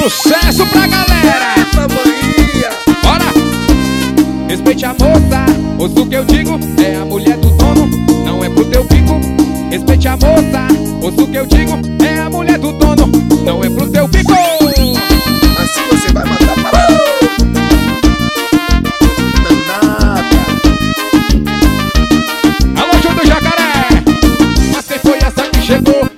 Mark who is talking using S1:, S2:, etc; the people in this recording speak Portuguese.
S1: Sucesso pra galera!
S2: Essa Bahia!
S1: Bora! Respeite a moça, ouça o que eu digo. É a mulher do dono, não é pro teu bico. Respeite a moça, ouça o que eu digo. É a mulher do dono, não é pro teu bico.
S2: Assim você vai mandar para danada.
S1: Alô, João do Jacaré, mas quem foi essa que chegou?